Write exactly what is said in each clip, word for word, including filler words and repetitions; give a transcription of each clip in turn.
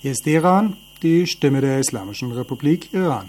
Hier ist Iran, die Stimme der Islamischen Republik Iran.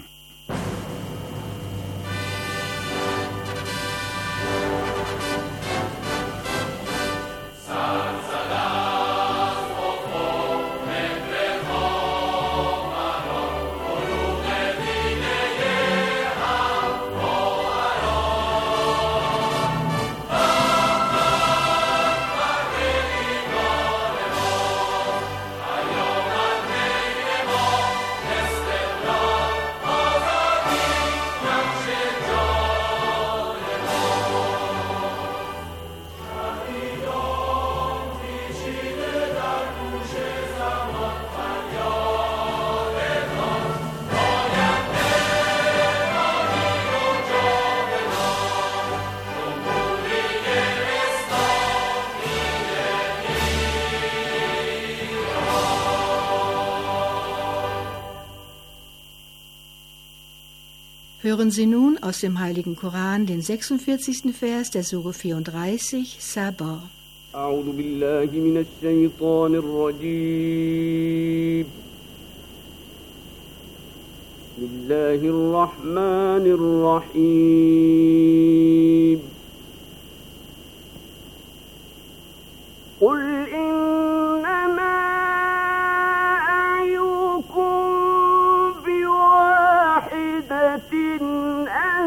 Hören Sie nun aus dem Heiligen Koran den sechsundvierzigsten Vers der Sure vierunddreißig, Sabah. أعوذ بالله من الشيطان الرجيم بسم الله الرحمن الرحيم قل إنما أعظكم بواحدة أن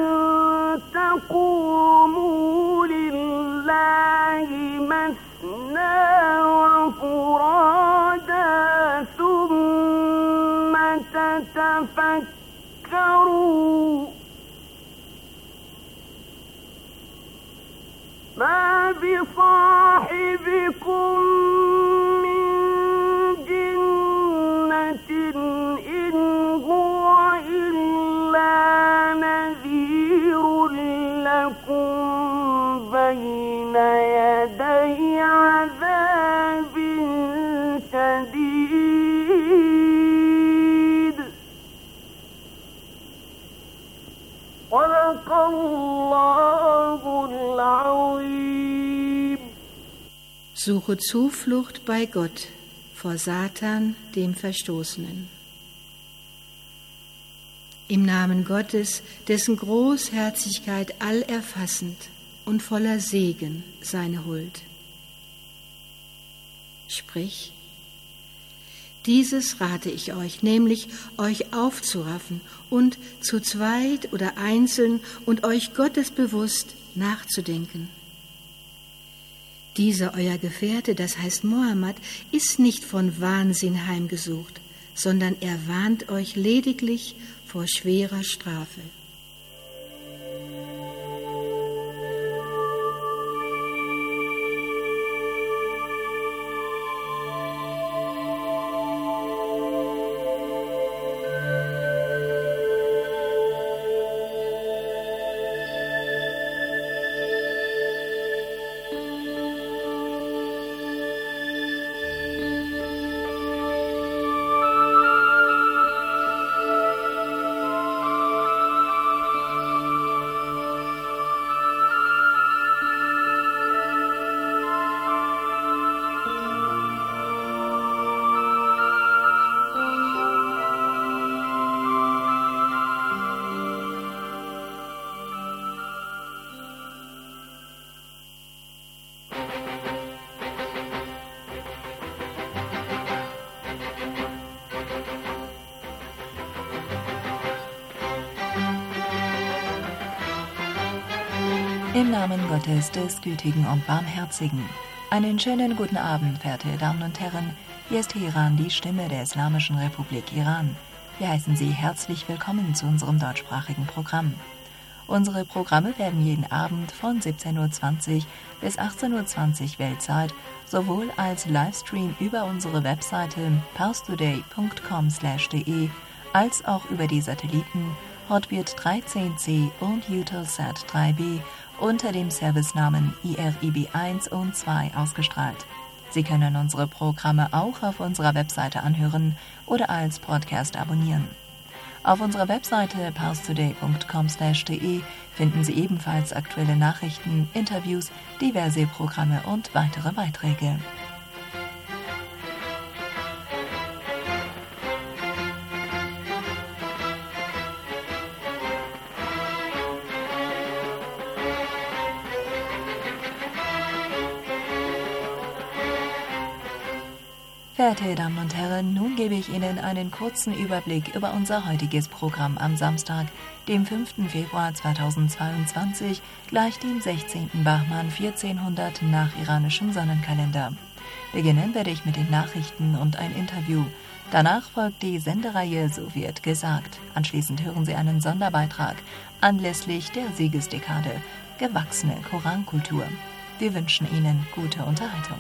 تقوموا لله مثنى وفرادا ثم تتفكروا ما بصاحبكم من جنة إن هو إلا نذير لكم بين يدي عذاب شديد صدق الله العظيم. Suche Zuflucht bei Gott vor Satan, dem Verstoßenen. Im Namen Gottes, dessen Großherzigkeit allerfassend und voller Segen seine Huld. Sprich, dieses rate ich euch, nämlich euch aufzuraffen und zu zweit oder einzeln und euch gottesbewusst nachzudenken. Dieser euer Gefährte, das heißt Mohammed, ist nicht von Wahnsinn heimgesucht, sondern er warnt euch lediglich vor schwerer Strafe. Im Namen Gottes, des Gütigen und Barmherzigen. Einen schönen guten Abend, verehrte Damen und Herren. Hier ist Teheran, die Stimme der Islamischen Republik Iran. Wir heißen Sie herzlich willkommen zu unserem deutschsprachigen Programm. Unsere Programme werden jeden Abend von siebzehn Uhr zwanzig bis achtzehn Uhr zwanzig Weltzeit sowohl als Livestream über unsere Webseite parstoday punkt com slash de als auch über die Satelliten Hotbird dreizehn C und Eutelsat drei B unter dem Servicenamen I R I B eins und zwei ausgestrahlt. Sie können unsere Programme auch auf unserer Webseite anhören oder als Podcast abonnieren. Auf unserer Webseite parstoday punkt com slash de finden Sie ebenfalls aktuelle Nachrichten, Interviews, diverse Programme und weitere Beiträge. Verehrte Damen und Herren, nun gebe ich Ihnen einen kurzen Überblick über unser heutiges Programm am Samstag, dem fünften Februar zweitausendzweiundzwanzig, gleich dem sechzehnten Bahman vierzehnhundert nach iranischem Sonnenkalender. Beginnen werde ich mit den Nachrichten und ein Interview. Danach folgt die Sendereihe So wird gesagt. Anschließend hören Sie einen Sonderbeitrag anlässlich der Siegesdekade Gewachsene Korankultur. Wir wünschen Ihnen gute Unterhaltung.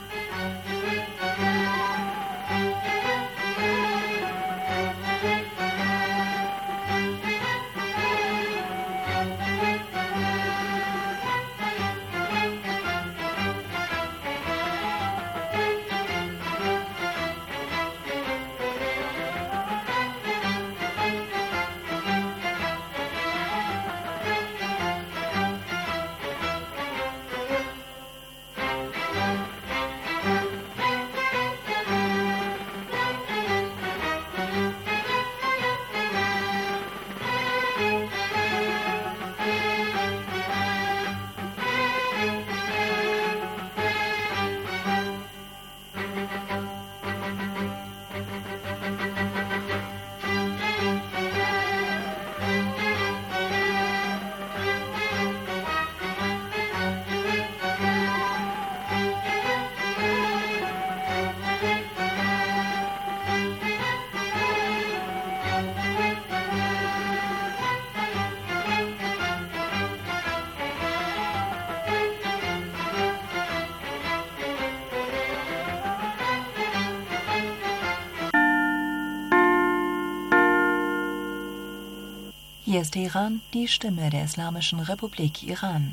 Hier ist Teheran, die Stimme der Islamischen Republik Iran.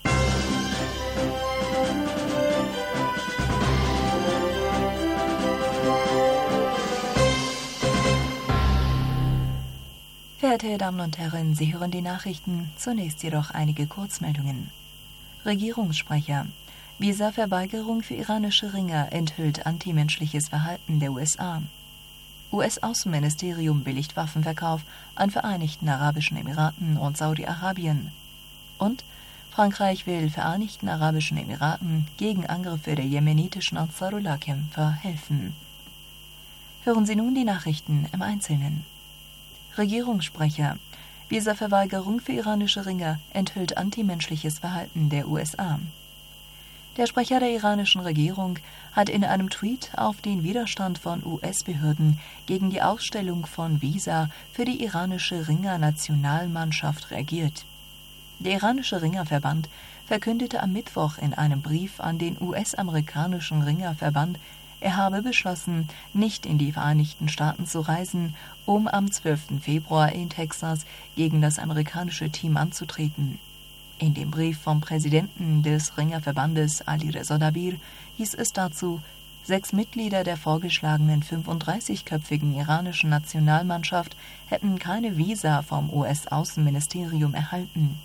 Verehrte Damen und Herren, Sie hören die Nachrichten, zunächst jedoch einige Kurzmeldungen. Regierungssprecher: Visaverweigerung für iranische Ringer enthüllt antimenschliches Verhalten der U S A. U S-Außenministerium billigt Waffenverkauf an Vereinigten Arabischen Emiraten und Saudi-Arabien. Und Frankreich will Vereinigten Arabischen Emiraten gegen Angriffe der jemenitischen Ansarullah-Kämpfer helfen. Hören Sie nun die Nachrichten im Einzelnen. Regierungssprecher: Visaverweigerung für iranische Ringer enthüllt antimenschliches Verhalten der U S A. Der Sprecher der iranischen Regierung hat in einem Tweet auf den Widerstand von U S-Behörden gegen die Ausstellung von Visa für die iranische Ringer-Nationalmannschaft reagiert. Der iranische Ringerverband verkündete am Mittwoch in einem Brief an den U S-amerikanischen Ringerverband, er habe beschlossen, nicht in die Vereinigten Staaten zu reisen, um am zwölften Februar in Texas gegen das amerikanische Team anzutreten. In dem Brief vom Präsidenten des Ringerverbandes Alireza Dabir hieß es dazu, sechs Mitglieder der vorgeschlagenen fünfunddreißigköpfigen iranischen Nationalmannschaft hätten keine Visa vom U S-Außenministerium erhalten.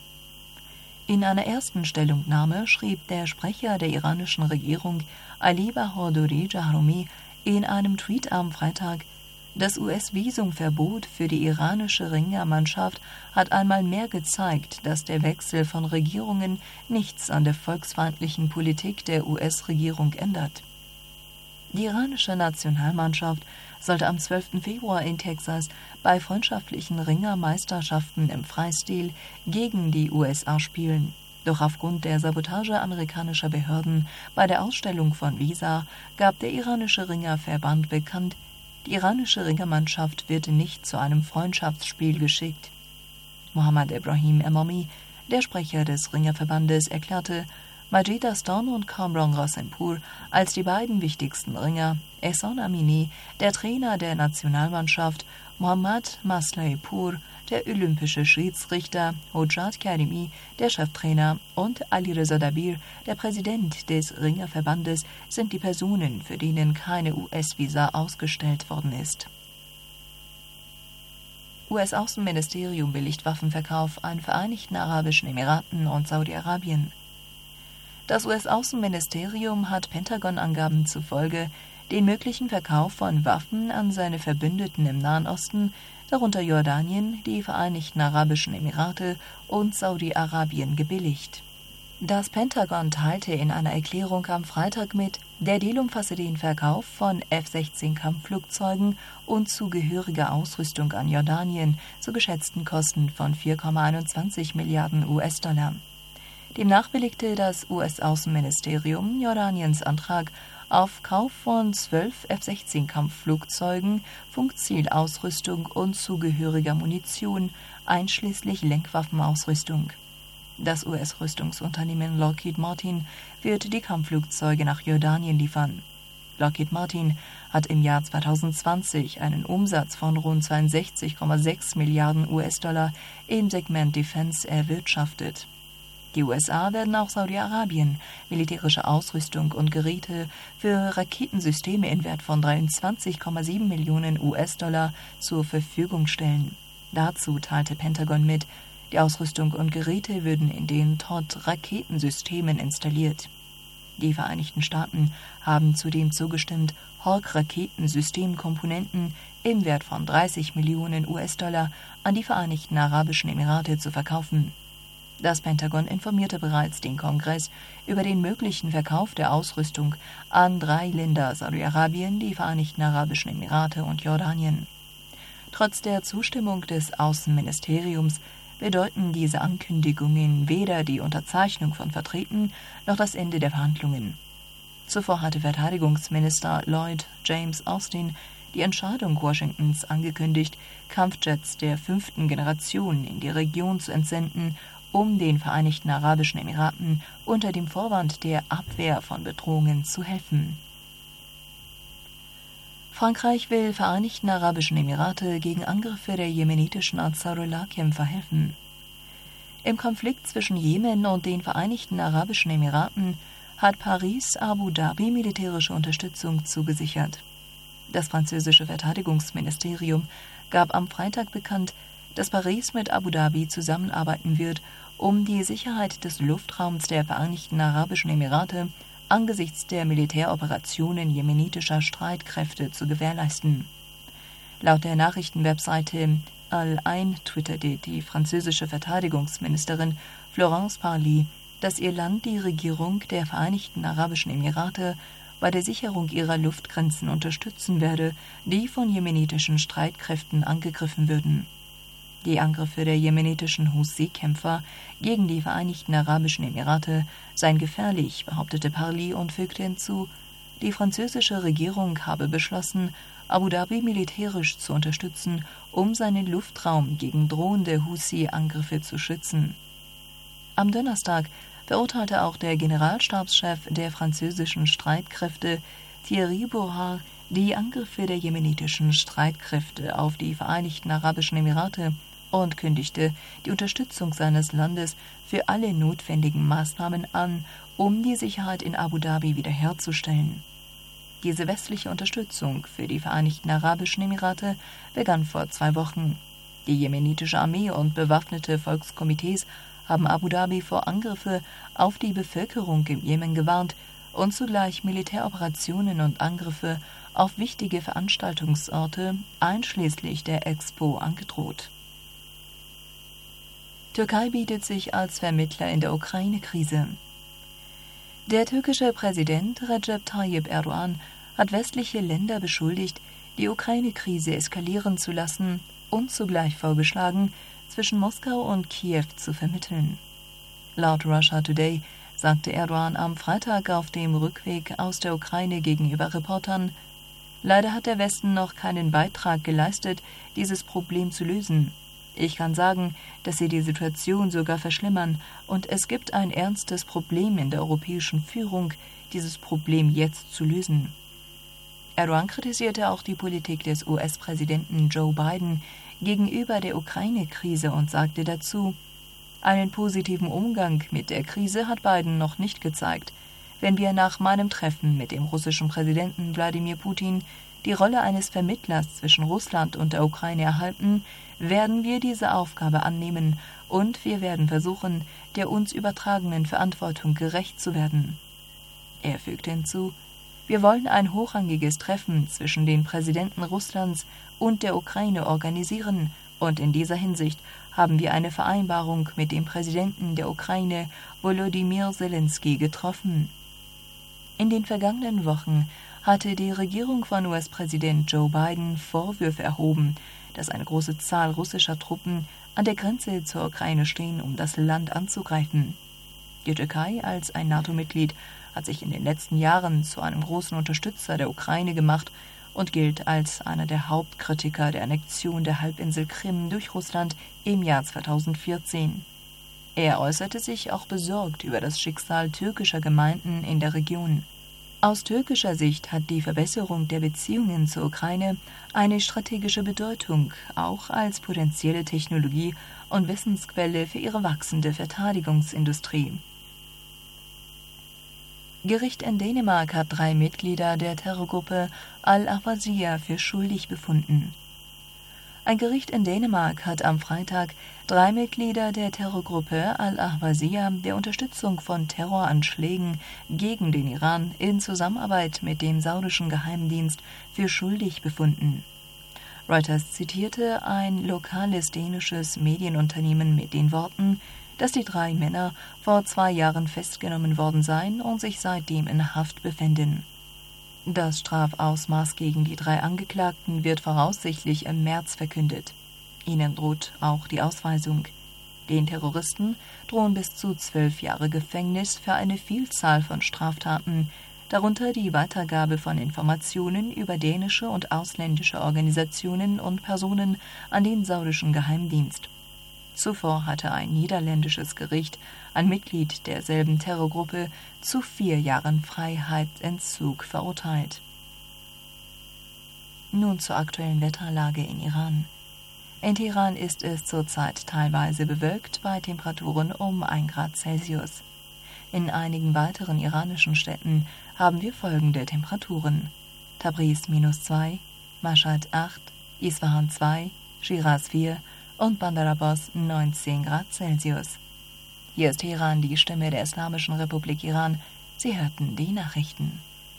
In einer ersten Stellungnahme schrieb der Sprecher der iranischen Regierung Ali Bahoduri Jahromi in einem Tweet am Freitag: Das U S-Visumverbot für die iranische Ringermannschaft hat einmal mehr gezeigt, dass der Wechsel von Regierungen nichts an der volksfeindlichen Politik der U S-Regierung ändert. Die iranische Nationalmannschaft sollte am zwölften Februar in Texas bei freundschaftlichen Ringermeisterschaften im Freistil gegen die U S A spielen. Doch aufgrund der Sabotage amerikanischer Behörden bei der Ausstellung von Visa gab der iranische Ringerverband bekannt, die iranische Ringermannschaft wird nicht zu einem Freundschaftsspiel geschickt. Mohammad Ebrahim Emomi, der Sprecher des Ringerverbandes, erklärte, Majid Dastan und Kamran Rasenpur als die beiden wichtigsten Ringer, Ehsan Amini, der Trainer der Nationalmannschaft, Mohammad Maslaipur, der olympische Schiedsrichter, Hojat Karimi, der Cheftrainer und Alireza Dabir, der Präsident des Ringerverbandes, sind die Personen, für denen keine U S-Visa ausgestellt worden ist. U S-Außenministerium billigt Waffenverkauf an Vereinigten Arabischen Emiraten und Saudi-Arabien. Das U S-Außenministerium hat Pentagon-Angaben zufolge den möglichen Verkauf von Waffen an seine Verbündeten im Nahen Osten, darunter Jordanien, die Vereinigten Arabischen Emirate und Saudi-Arabien, gebilligt. Das Pentagon teilte in einer Erklärung am Freitag mit, der Deal umfasse den Verkauf von F sechzehn Kampfflugzeugen und zugehöriger Ausrüstung an Jordanien zu geschätzten Kosten von vier Komma einundzwanzig Milliarden U S-Dollar. Demnach billigte das U S-Außenministerium Jordaniens Antrag auf Kauf von zwölf F sechzehn Kampfflugzeugen, Funkzielausrüstung und zugehöriger Munition, einschließlich Lenkwaffenausrüstung. Das U S-Rüstungsunternehmen Lockheed Martin wird die Kampfflugzeuge nach Jordanien liefern. Lockheed Martin hat im Jahr zweitausendzwanzig einen Umsatz von rund zweiundsechzig Komma sechs Milliarden U S-Dollar im Segment Defense erwirtschaftet. Die U S A werden auch Saudi-Arabien militärische Ausrüstung und Geräte für Raketensysteme in Wert von dreiundzwanzig Komma sieben Millionen U S-Dollar zur Verfügung stellen. Dazu teilte Pentagon mit, die Ausrüstung und Geräte würden in den Todd-Raketensystemen installiert. Die Vereinigten Staaten haben zudem zugestimmt, Hawk-Raketensystemkomponenten im Wert von dreißig Millionen U S-Dollar an die Vereinigten Arabischen Emirate zu verkaufen. Das Pentagon informierte bereits den Kongress über den möglichen Verkauf der Ausrüstung an drei Länder: Saudi-Arabien, die Vereinigten Arabischen Emirate und Jordanien. Trotz der Zustimmung des Außenministeriums bedeuten diese Ankündigungen weder die Unterzeichnung von Verträgen noch das Ende der Verhandlungen. Zuvor hatte Verteidigungsminister Lloyd James Austin die Entscheidung Washingtons angekündigt, Kampfjets der fünften Generation in die Region zu entsenden, um den Vereinigten Arabischen Emiraten unter dem Vorwand der Abwehr von Bedrohungen zu helfen. Frankreich will Vereinigten Arabischen Emirate gegen Angriffe der jemenitischen Ansarullah-Kämpfer helfen. Im Konflikt zwischen Jemen und den Vereinigten Arabischen Emiraten hat Paris Abu Dhabi militärische Unterstützung zugesichert. Das französische Verteidigungsministerium gab am Freitag bekannt, dass Paris mit Abu Dhabi zusammenarbeiten wird, um die Sicherheit des Luftraums der Vereinigten Arabischen Emirate angesichts der Militäroperationen jemenitischer Streitkräfte zu gewährleisten. Laut der Nachrichtenwebseite Al-Ain twitterte die französische Verteidigungsministerin Florence Parly, dass ihr Land die Regierung der Vereinigten Arabischen Emirate bei der Sicherung ihrer Luftgrenzen unterstützen werde, die von jemenitischen Streitkräften angegriffen würden. Die Angriffe der jemenitischen Husi-Kämpfer gegen die Vereinigten Arabischen Emirate seien gefährlich, behauptete Parly und fügte hinzu, die französische Regierung habe beschlossen, Abu Dhabi militärisch zu unterstützen, um seinen Luftraum gegen drohende Husi-Angriffe zu schützen. Am Donnerstag verurteilte auch der Generalstabschef der französischen Streitkräfte, Thierry Bourhard, die Angriffe der jemenitischen Streitkräfte auf die Vereinigten Arabischen Emirate und kündigte die Unterstützung seines Landes für alle notwendigen Maßnahmen an, um die Sicherheit in Abu Dhabi wiederherzustellen. Diese westliche Unterstützung für die Vereinigten Arabischen Emirate begann vor zwei Wochen. Die jemenitische Armee und bewaffnete Volkskomitees haben Abu Dhabi vor Angriffe auf die Bevölkerung im Jemen gewarnt und zugleich Militäroperationen und Angriffe auf wichtige Veranstaltungsorte, einschließlich der Expo, angedroht. Türkei bietet sich als Vermittler in der Ukraine-Krise. Der türkische Präsident Recep Tayyip Erdogan hat westliche Länder beschuldigt, die Ukraine-Krise eskalieren zu lassen und zugleich vorgeschlagen, zwischen Moskau und Kiew zu vermitteln. Laut Russia Today sagte Erdogan am Freitag auf dem Rückweg aus der Ukraine gegenüber Reportern: Leider hat der Westen noch keinen Beitrag geleistet, dieses Problem zu lösen. Ich kann sagen, dass sie die Situation sogar verschlimmern, und es gibt ein ernstes Problem in der europäischen Führung, dieses Problem jetzt zu lösen. Erdogan kritisierte auch die Politik des U S-Präsidenten Joe Biden gegenüber der Ukraine-Krise und sagte dazu: Einen positiven Umgang mit der Krise hat Biden noch nicht gezeigt. Wenn wir nach meinem Treffen mit dem russischen Präsidenten Wladimir Putin die Rolle eines Vermittlers zwischen Russland und der Ukraine erhalten, werden wir diese Aufgabe annehmen und wir werden versuchen, der uns übertragenen Verantwortung gerecht zu werden. Er fügte hinzu: Wir wollen ein hochrangiges Treffen zwischen den Präsidenten Russlands und der Ukraine organisieren, und in dieser Hinsicht haben wir eine Vereinbarung mit dem Präsidenten der Ukraine, Volodymyr Zelensky, getroffen. In den vergangenen Wochen hatte die Regierung von U S-Präsident Joe Biden Vorwürfe erhoben, dass eine große Zahl russischer Truppen an der Grenze zur Ukraine stehen, um das Land anzugreifen. Die Türkei als ein NATO-Mitglied hat sich in den letzten Jahren zu einem großen Unterstützer der Ukraine gemacht und gilt als einer der Hauptkritiker der Annexion der Halbinsel Krim durch Russland im Jahr zweitausendvierzehn. Er äußerte sich auch besorgt über das Schicksal türkischer Gemeinden in der Region. Aus türkischer Sicht hat die Verbesserung der Beziehungen zur Ukraine eine strategische Bedeutung, auch als potenzielle Technologie- und Wissensquelle für ihre wachsende Verteidigungsindustrie. Gericht in Dänemark hat drei Mitglieder der Terrorgruppe Al-Ahwaziyya für schuldig befunden. Ein Gericht in Dänemark hat am Freitag drei Mitglieder der Terrorgruppe Al-Ahwaziyya der Unterstützung von Terroranschlägen gegen den Iran in Zusammenarbeit mit dem saudischen Geheimdienst für schuldig befunden. Reuters zitierte ein lokales dänisches Medienunternehmen mit den Worten, dass die drei Männer vor zwei Jahren festgenommen worden seien und sich seitdem in Haft befänden. Das Strafausmaß gegen die drei Angeklagten wird voraussichtlich im März verkündet. Ihnen droht auch die Ausweisung. Den Terroristen drohen bis zu zwölf Jahre Gefängnis für eine Vielzahl von Straftaten, darunter die Weitergabe von Informationen über dänische und ausländische Organisationen und Personen an den saudischen Geheimdienst. Zuvor hatte ein niederländisches Gericht ein Mitglied derselben Terrorgruppe zu vier Jahren Freiheitsentzug verurteilt. Nun zur aktuellen Wetterlage in Iran. In Teheran ist es zurzeit teilweise bewölkt bei Temperaturen um ein Grad Celsius. In einigen weiteren iranischen Städten haben wir folgende Temperaturen: Tabriz minus zwei, Mashhad acht, Isfahan zwei, Shiraz vier und Bandar Abbas neunzehn Grad Celsius. Hier ist Teheran, die Stimme der Islamischen Republik Iran. Sie hörten die Nachrichten.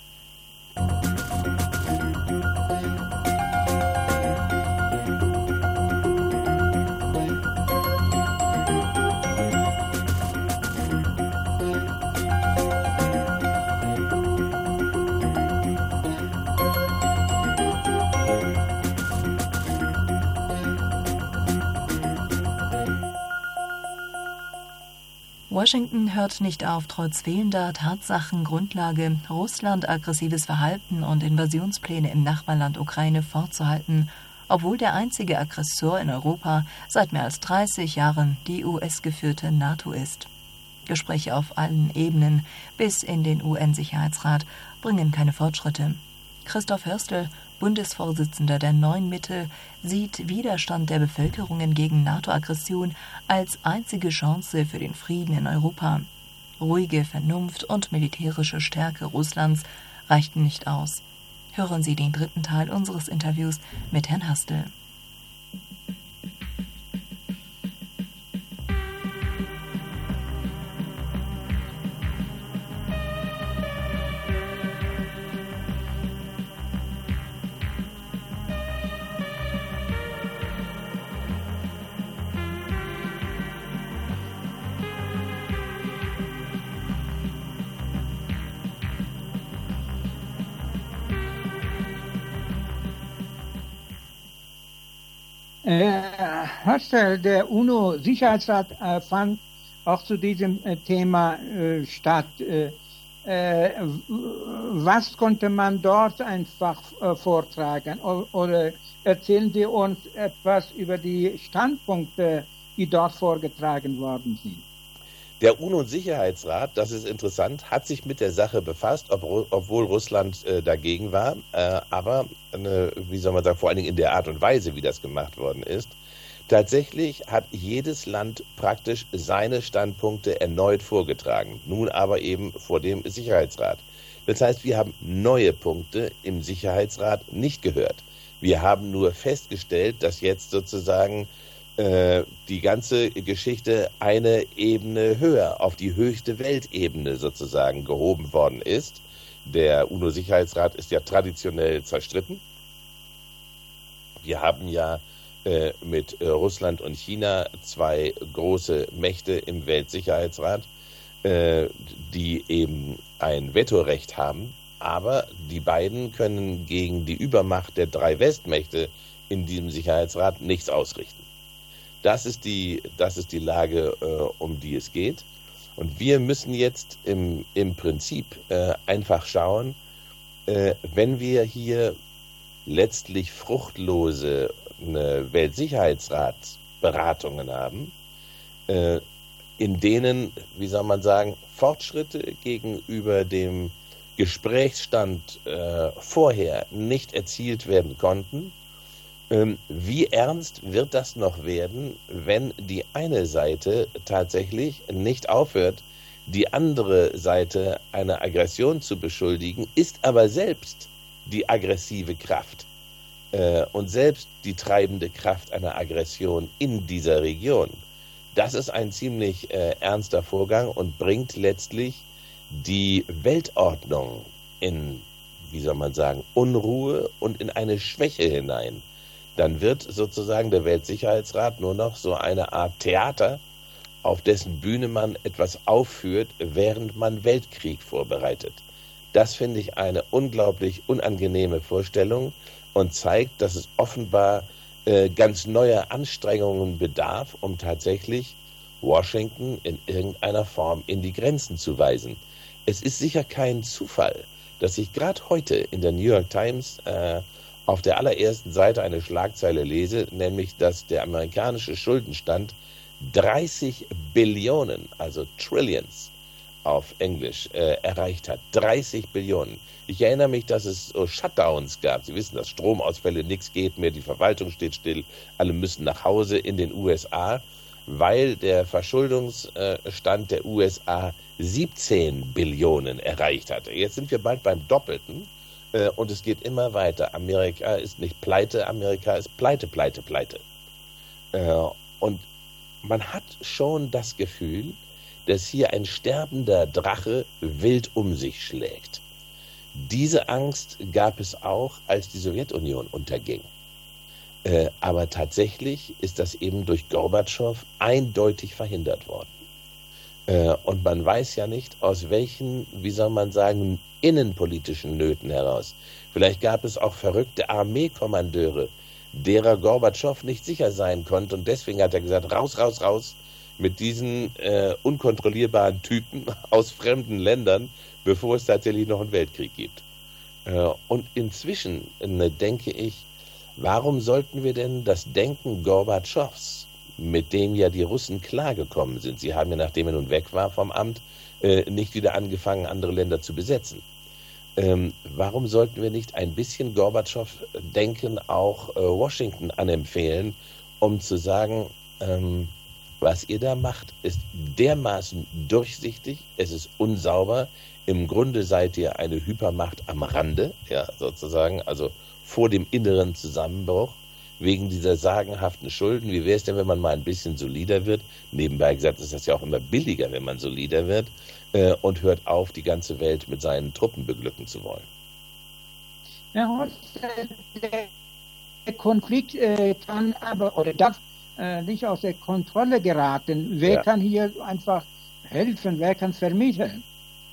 Washington hört nicht auf, trotz fehlender Tatsachengrundlage Russland aggressives Verhalten und Invasionspläne im Nachbarland Ukraine fortzuhalten, obwohl der einzige Aggressor in Europa seit mehr als dreißig Jahren die U S-geführte NATO ist. Gespräche auf allen Ebenen bis in den U N-Sicherheitsrat bringen keine Fortschritte. Christoph Hörstel, Bundesvorsitzender der Neuen Mitte, sieht Widerstand der Bevölkerungen gegen NATO-Aggression als einzige Chance für den Frieden in Europa. Ruhige Vernunft und militärische Stärke Russlands reichten nicht aus. Hören Sie den dritten Teil unseres Interviews mit Herrn Hörstel. Äh, Hörstel, der UNO-Sicherheitsrat äh, fand auch zu diesem äh, Thema äh, statt. Äh, äh, was konnte man dort einfach äh, vortragen? O- oder erzählen Sie uns etwas über die Standpunkte, die dort vorgetragen worden sind? Der UNO-Sicherheitsrat, das ist interessant, hat sich mit der Sache befasst, ob, obwohl Russland äh, dagegen war, äh, aber, äh, wie soll man sagen, vor allen Dingen in der Art und Weise, wie das gemacht worden ist. Tatsächlich hat jedes Land praktisch seine Standpunkte erneut vorgetragen, nun aber eben vor dem Sicherheitsrat. Das heißt, wir haben neue Punkte im Sicherheitsrat nicht gehört. Wir haben nur festgestellt, dass jetzt sozusagen die ganze Geschichte eine Ebene höher, auf die höchste Weltebene sozusagen gehoben worden ist. Der UNO-Sicherheitsrat ist ja traditionell zerstritten. Wir haben ja äh, mit äh, Russland und China, zwei große Mächte im Weltsicherheitsrat, äh, die eben ein Vetorecht haben, aber die beiden können gegen die Übermacht der drei Westmächte in diesem Sicherheitsrat nichts ausrichten. Das ist die, das ist die Lage, äh, um die es geht. Und wir müssen jetzt im, im Prinzip äh, einfach schauen, äh, wenn wir hier letztlich fruchtlose äh, Weltsicherheitsratsberatungen haben, äh, in denen, wie soll man sagen, Fortschritte gegenüber dem Gesprächsstand äh, vorher nicht erzielt werden konnten. Ähm, wie ernst wird das noch werden, wenn die eine Seite tatsächlich nicht aufhört, die andere Seite einer Aggression zu beschuldigen, ist aber selbst die aggressive Kraft äh, und selbst die treibende Kraft einer Aggression in dieser Region? Das ist ein ziemlich äh, ernster Vorgang und bringt letztlich die Weltordnung in, wie soll man sagen, Unruhe und in eine Schwäche hinein. Dann wird sozusagen der Weltsicherheitsrat nur noch so eine Art Theater, auf dessen Bühne man etwas aufführt, während man Weltkrieg vorbereitet. Das finde ich eine unglaublich unangenehme Vorstellung und zeigt, dass es offenbar äh, ganz neuer Anstrengungen bedarf, um tatsächlich Washington in irgendeiner Form in die Grenzen zu weisen. Es ist sicher kein Zufall, dass ich gerade heute in der New York Times äh, auf der allerersten Seite eine Schlagzeile lese, nämlich, dass der amerikanische Schuldenstand dreißig Billionen, also Trillions auf Englisch, äh, erreicht hat. dreißig Billionen. Ich erinnere mich, dass es so Shutdowns gab. Sie wissen, dass Stromausfälle, nichts geht mehr, die Verwaltung steht still, alle müssen nach Hause in den U S A, weil der Verschuldungsstand der U S A siebzehn Billionen erreicht hatte. Jetzt sind wir bald beim Doppelten. Und es geht immer weiter. Amerika ist nicht pleite, Amerika ist pleite, pleite, pleite. Und man hat schon das Gefühl, dass hier ein sterbender Drache wild um sich schlägt. Diese Angst gab es auch, als die Sowjetunion unterging. Aber tatsächlich ist das eben durch Gorbatschow eindeutig verhindert worden. Und man weiß ja nicht, aus welchen, wie soll man sagen, innenpolitischen Nöten heraus. Vielleicht gab es auch verrückte Armeekommandeure, derer Gorbatschow nicht sicher sein konnte. Und deswegen hat er gesagt, raus, raus, raus mit diesen äh, unkontrollierbaren Typen aus fremden Ländern, bevor es tatsächlich noch einen Weltkrieg gibt. Äh, und inzwischen äh, denke ich, warum sollten wir denn das Denken Gorbatschows, mit dem ja die Russen klargekommen sind, sie haben ja, nachdem er nun weg war vom Amt, äh, nicht wieder angefangen, andere Länder zu besetzen. Ähm, warum sollten wir nicht ein bisschen Gorbatschow-Denken auch äh, Washington anempfehlen, um zu sagen, ähm, was ihr da macht, ist dermaßen durchsichtig, es ist unsauber, im Grunde seid ihr eine Hypermacht am Rande, ja, sozusagen, also vor dem inneren Zusammenbruch, wegen dieser sagenhaften Schulden. Wie wäre es denn, wenn man mal ein bisschen solider wird? Nebenbei gesagt ist das ja auch immer billiger, wenn man solider wird äh, und hört auf, die ganze Welt mit seinen Truppen beglücken zu wollen. Ja, der Konflikt äh, kann aber oder darf äh, nicht aus der Kontrolle geraten. Wer ja. kann hier einfach helfen? Wer kann vermitteln?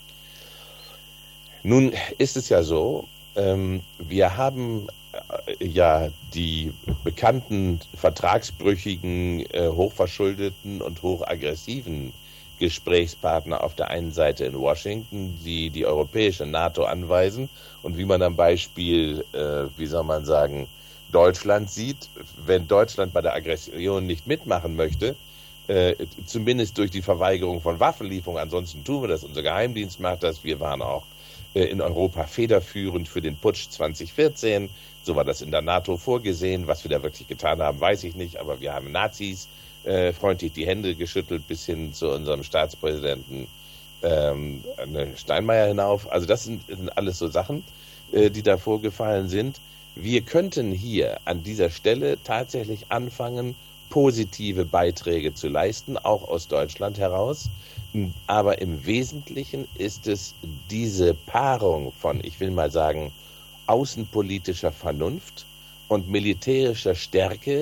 Nun ist es ja so, ähm, wir haben ja die bekannten vertragsbrüchigen, äh, hochverschuldeten und hochaggressiven Gesprächspartner auf der einen Seite in Washington, die die europäische NATO anweisen und wie man am Beispiel, äh, wie soll man sagen, Deutschland sieht, wenn Deutschland bei der Aggression nicht mitmachen möchte, äh, zumindest durch die Verweigerung von Waffenlieferungen, ansonsten tun wir das, unser Geheimdienst macht das, wir waren auch äh, in Europa federführend für den Putsch zwanzig vierzehn, so war das in der NATO vorgesehen, was wir da wirklich getan haben, weiß ich nicht, aber wir haben Nazis äh, freundlich die Hände geschüttelt bis hin zu unserem Staatspräsidenten ähm, Steinmeier hinauf. Also das sind, sind alles so Sachen, äh, die da vorgefallen sind. Wir könnten hier an dieser Stelle tatsächlich anfangen, positive Beiträge zu leisten, auch aus Deutschland heraus. Aber im Wesentlichen ist es diese Paarung von, ich will mal sagen, außenpolitischer Vernunft und militärischer Stärke,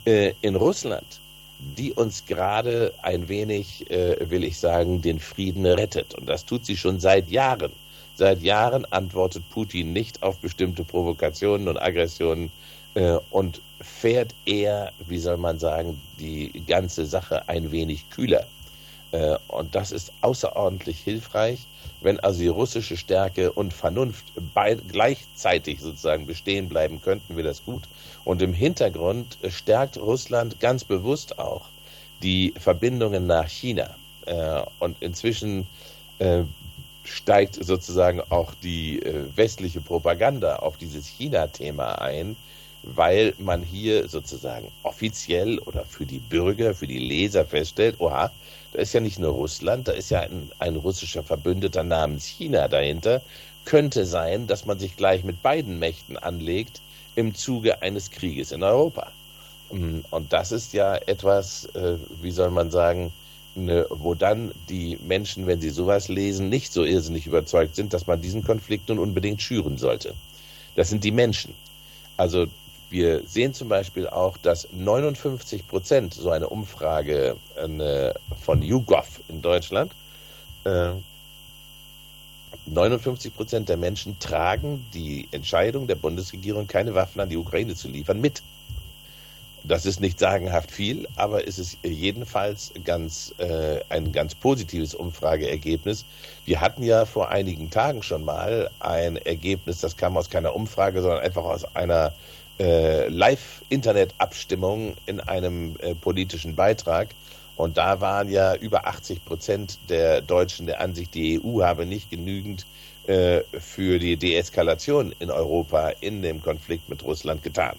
äh, in Russland, die uns gerade ein wenig, äh, will ich sagen, den Frieden rettet. Und das tut sie schon seit Jahren. Seit Jahren antwortet Putin nicht auf bestimmte Provokationen und Aggressionen äh, und fährt eher, wie soll man sagen, die ganze Sache ein wenig kühler. Äh, und das ist außerordentlich hilfreich. Wenn also die russische Stärke und Vernunft bei, gleichzeitig sozusagen bestehen bleiben, könnten wir das gut. Und im Hintergrund stärkt Russland ganz bewusst auch die Verbindungen nach China. Äh, und inzwischen äh, steigt sozusagen auch die äh, westliche Propaganda auf dieses China-Thema ein, weil man hier sozusagen offiziell oder für die Bürger, für die Leser feststellt, oha, da ist ja nicht nur Russland, da ist ja ein, ein russischer Verbündeter namens China dahinter. Könnte sein, dass man sich gleich mit beiden Mächten anlegt im Zuge eines Krieges in Europa. Und das ist ja etwas, wie soll man sagen, ne, wo dann die Menschen, wenn sie sowas lesen, nicht so irrsinnig überzeugt sind, dass man diesen Konflikt nun unbedingt schüren sollte. Das sind die Menschen. Also wir sehen zum Beispiel auch, dass neunundfünfzig Prozent, so eine Umfrage eine, von YouGov in Deutschland, äh, neunundfünfzig Prozent der Menschen tragen die Entscheidung der Bundesregierung, keine Waffen an die Ukraine zu liefern, mit. Das ist nicht sagenhaft viel, aber es ist jedenfalls ganz, äh, ein ganz positives Umfrageergebnis. Wir hatten ja vor einigen Tagen schon mal ein Ergebnis, das kam aus keiner Umfrage, sondern einfach aus einer äh, Live-Internet-Abstimmung in einem äh, politischen Beitrag. Und da waren ja über achtzig Prozent der Deutschen der Ansicht, die E U habe nicht genügend äh, für die Deeskalation in Europa in dem Konflikt mit Russland getan.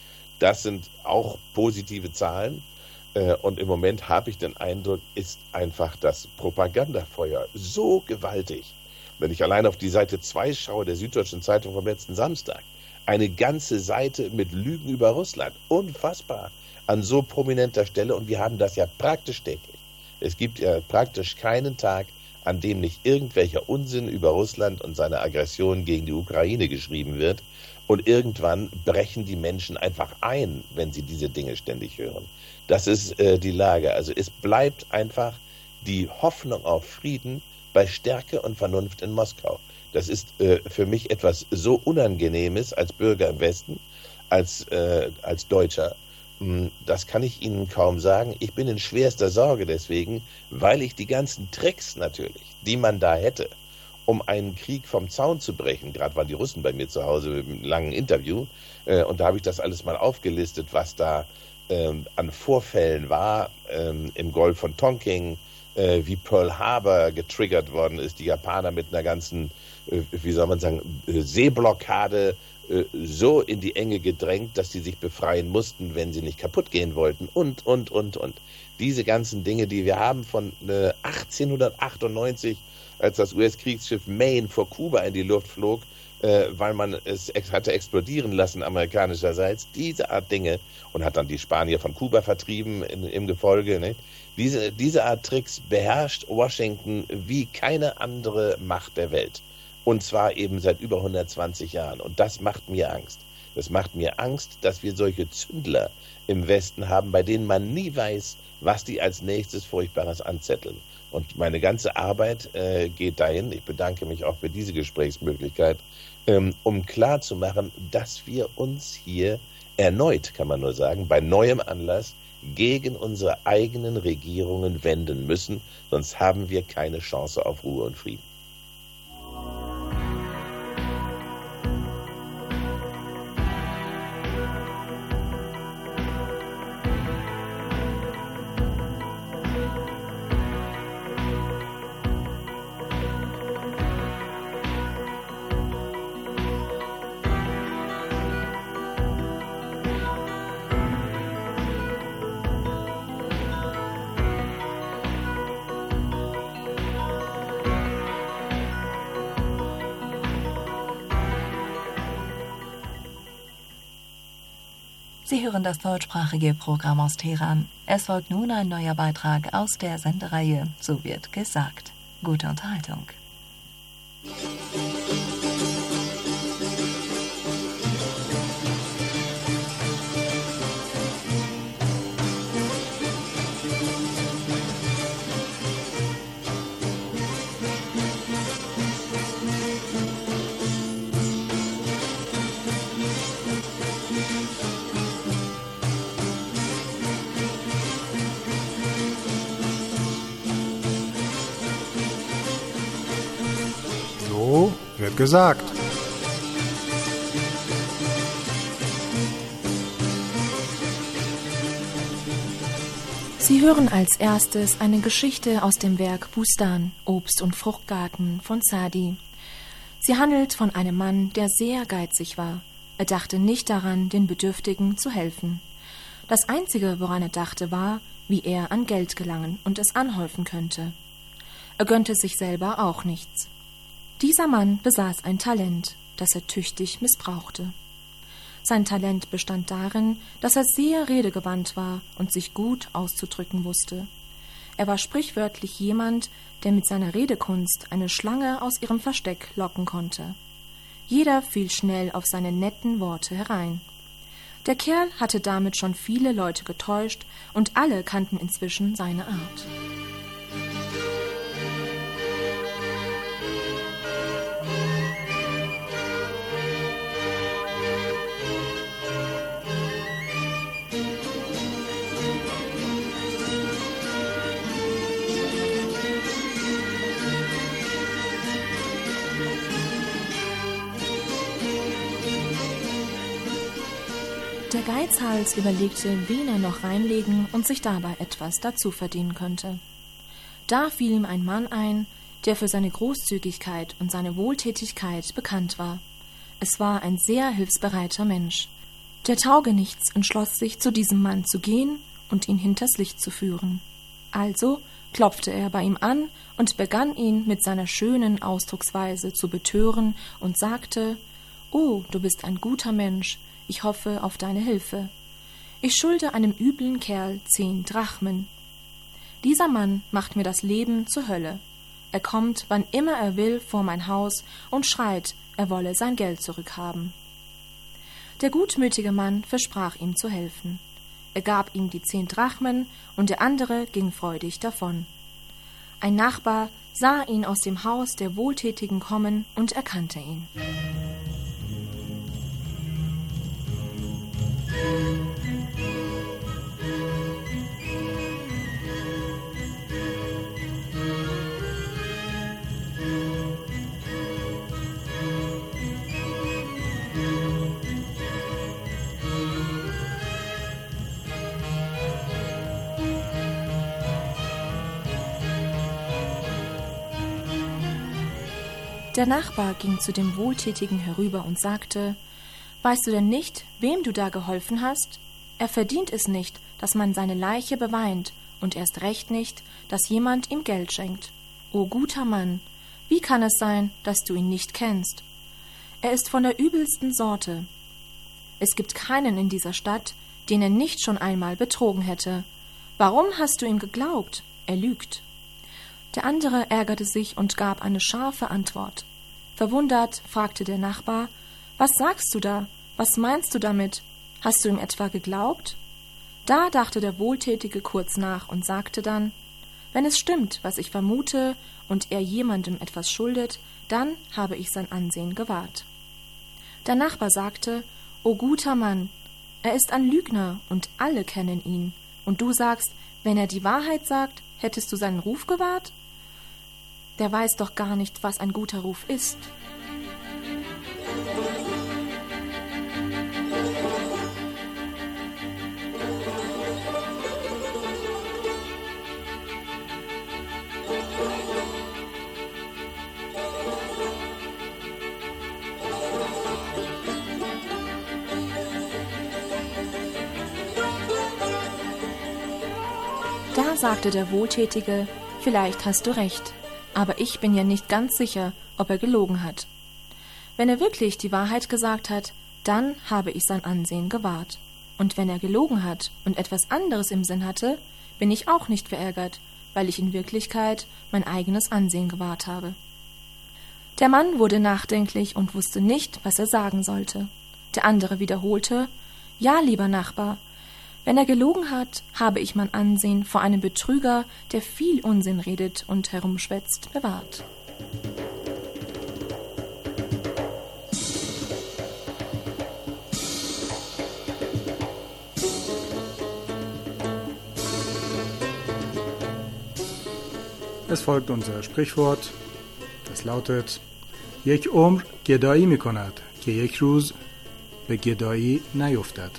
Das sind auch positive Zahlen. Äh, und im Moment habe ich den Eindruck, ist einfach das Propagandafeuer so gewaltig. Wenn ich allein auf die Seite zwei schaue, der Süddeutschen Zeitung vom letzten Samstag, eine ganze Seite mit Lügen über Russland. Unfassbar. An so prominenter Stelle. Und wir haben das ja praktisch täglich. Es gibt ja praktisch keinen Tag, an dem nicht irgendwelcher Unsinn über Russland und seine Aggression gegen die Ukraine geschrieben wird. Und irgendwann brechen die Menschen einfach ein, wenn sie diese Dinge ständig hören. Das ist äh, die Lage. Also es bleibt einfach die Hoffnung auf Frieden bei Stärke und Vernunft in Moskau. Das ist äh, für mich etwas so Unangenehmes als Bürger im Westen, als, äh, als Deutscher. Das kann ich Ihnen kaum sagen. Ich bin in schwerster Sorge deswegen, weil ich die ganzen Tricks natürlich, die man da hätte, um einen Krieg vom Zaun zu brechen, gerade waren die Russen bei mir zu Hause mit einem langen Interview, äh, und da habe ich das alles mal aufgelistet, was da ähm, an Vorfällen war ähm, im Golf von Tonkin, äh, wie Pearl Harbor getriggert worden ist, die Japaner mit einer ganzen, äh, wie soll man sagen, äh, Seeblockade äh, so in die Enge gedrängt, dass sie sich befreien mussten, wenn sie nicht kaputt gehen wollten und, und, und, und. Diese ganzen Dinge, die wir haben von äh, achtzehnhundertachtundneunzig, als das U S-Kriegsschiff Maine vor Kuba in die Luft flog, äh, weil man es ex- hatte explodieren lassen amerikanischerseits, diese Art Dinge, und hat dann die Spanier von Kuba vertrieben in, im Gefolge, ne? Diese, diese Art Tricks beherrscht Washington wie keine andere Macht der Welt. Und zwar eben seit über hundertzwanzig Jahren. Und das macht mir Angst. Das macht mir Angst, dass wir solche Zündler im Westen haben, bei denen man nie weiß, was die als nächstes Furchtbares anzetteln. Und meine ganze Arbeit äh, geht dahin, ich bedanke mich auch für diese Gesprächsmöglichkeit, ähm, um klarzumachen, dass wir uns hier erneut, kann man nur sagen, bei neuem Anlass gegen unsere eigenen Regierungen wenden müssen, sonst haben wir keine Chance auf Ruhe und Frieden. Sie hören das deutschsprachige Programm aus Teheran. Es folgt nun ein neuer Beitrag aus der Sendereihe So wird gesagt. Gute Unterhaltung. gesagt. Sie hören als erstes eine Geschichte aus dem Werk Bustan, Obst- und Fruchtgarten von Sadi. Sie handelt von einem Mann, der sehr geizig war. Er dachte nicht daran, den Bedürftigen zu helfen. Das Einzige, woran er dachte, war, wie er an Geld gelangen und es anhäufen könnte. Er gönnte sich selber auch nichts. Dieser Mann besaß ein Talent, das er tüchtig missbrauchte. Sein Talent bestand darin, dass er sehr redegewandt war und sich gut auszudrücken wusste. Er war sprichwörtlich jemand, der mit seiner Redekunst eine Schlange aus ihrem Versteck locken konnte. Jeder fiel schnell auf seine netten Worte herein. Der Kerl hatte damit schon viele Leute getäuscht und alle kannten inzwischen seine Art. Der Geizhals überlegte, wen er noch reinlegen und sich dabei etwas dazu verdienen könnte. Da fiel ihm ein Mann ein, der für seine Großzügigkeit und seine Wohltätigkeit bekannt war. Es war ein sehr hilfsbereiter Mensch. Der Taugenichts entschloss sich, zu diesem Mann zu gehen und ihn hinters Licht zu führen. Also klopfte er bei ihm an und begann ihn mit seiner schönen Ausdrucksweise zu betören und sagte: »Oh, du bist ein guter Mensch. Ich hoffe auf deine Hilfe. Ich schulde einem üblen Kerl zehn Drachmen. Dieser Mann macht mir das Leben zur Hölle. Er kommt, wann immer er will, vor mein Haus und schreit, er wolle sein Geld zurückhaben.« Der gutmütige Mann versprach ihm zu helfen. Er gab ihm die zehn Drachmen und der andere ging freudig davon. Ein Nachbar sah ihn aus dem Haus der Wohltätigen kommen und erkannte ihn. Der Nachbar ging zu dem Wohltätigen herüber und sagte: »Weißt du denn nicht, wem du da geholfen hast? Er verdient es nicht, dass man seine Leiche beweint, und erst recht nicht, dass jemand ihm Geld schenkt. O guter Mann, wie kann es sein, dass du ihn nicht kennst? Er ist von der übelsten Sorte. Es gibt keinen in dieser Stadt, den er nicht schon einmal betrogen hätte. Warum hast du ihm geglaubt? Er lügt.« Der andere ärgerte sich und gab eine scharfe Antwort. Verwundert fragte der Nachbar: »Was sagst du da? Was meinst du damit? Hast du ihm etwa geglaubt?« Da dachte der Wohltätige kurz nach und sagte dann: »Wenn es stimmt, was ich vermute, und er jemandem etwas schuldet, dann habe ich sein Ansehen gewahrt.« Der Nachbar sagte: »O guter Mann, er ist ein Lügner und alle kennen ihn. Und du sagst, wenn er die Wahrheit sagt, hättest du seinen Ruf gewahrt? Der weiß doch gar nicht, was ein guter Ruf ist.« Da sagte der Wohltätige: »Vielleicht hast du recht, aber ich bin ja nicht ganz sicher, ob er gelogen hat. Wenn er wirklich die Wahrheit gesagt hat, dann habe ich sein Ansehen gewahrt. Und wenn er gelogen hat und etwas anderes im Sinn hatte, bin ich auch nicht verärgert, weil ich in Wirklichkeit mein eigenes Ansehen gewahrt habe.« Der Mann wurde nachdenklich und wusste nicht, was er sagen sollte. Der andere wiederholte: »Ja, lieber Nachbar, wenn er gelogen hat, habe ich mein Ansehen vor einem Betrüger, der viel Unsinn redet und herumschwätzt, bewahrt.« Es folgt unser Sprichwort, das lautet: یک عمر گدایی می کند که یک روز به گدایی نیفتد.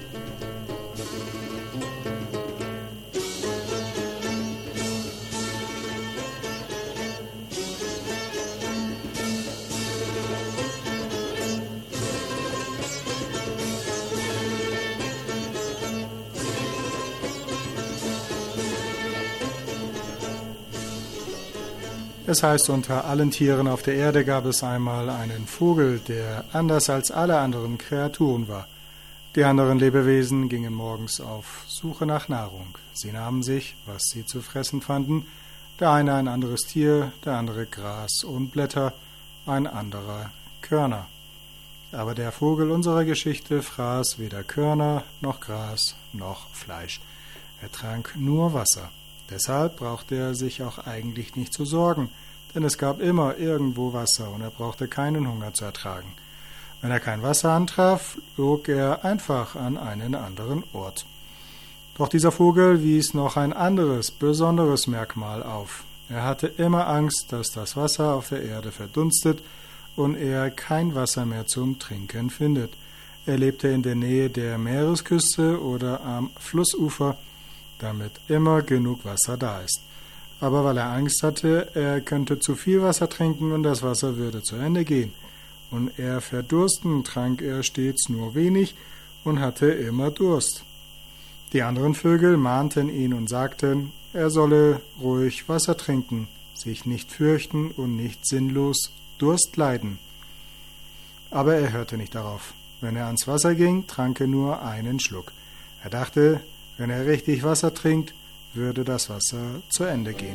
Es heißt, unter allen Tieren auf der Erde gab es einmal einen Vogel, der anders als alle anderen Kreaturen war. Die anderen Lebewesen gingen morgens auf Suche nach Nahrung. Sie nahmen sich, was sie zu fressen fanden, der eine ein anderes Tier, der andere Gras und Blätter, ein anderer Körner. Aber der Vogel unserer Geschichte fraß weder Körner noch Gras noch Fleisch. Er trank nur Wasser. Deshalb brauchte er sich auch eigentlich nicht zu sorgen, denn es gab immer irgendwo Wasser und er brauchte keinen Hunger zu ertragen. Wenn er kein Wasser antraf, flog er einfach an einen anderen Ort. Doch dieser Vogel wies noch ein anderes, besonderes Merkmal auf. Er hatte immer Angst, dass das Wasser auf der Erde verdunstet und er kein Wasser mehr zum Trinken findet. Er lebte in der Nähe der Meeresküste oder am Flussufer, damit immer genug Wasser da ist. Aber weil er Angst hatte, er könnte zu viel Wasser trinken und das Wasser würde zu Ende gehen. Und er verdursten, trank er stets nur wenig und hatte immer Durst. Die anderen Vögel mahnten ihn und sagten, er solle ruhig Wasser trinken, sich nicht fürchten und nicht sinnlos Durst leiden. Aber er hörte nicht darauf. Wenn er ans Wasser ging, trank er nur einen Schluck. Er dachte, wenn er richtig Wasser trinkt, würde das Wasser zu Ende gehen.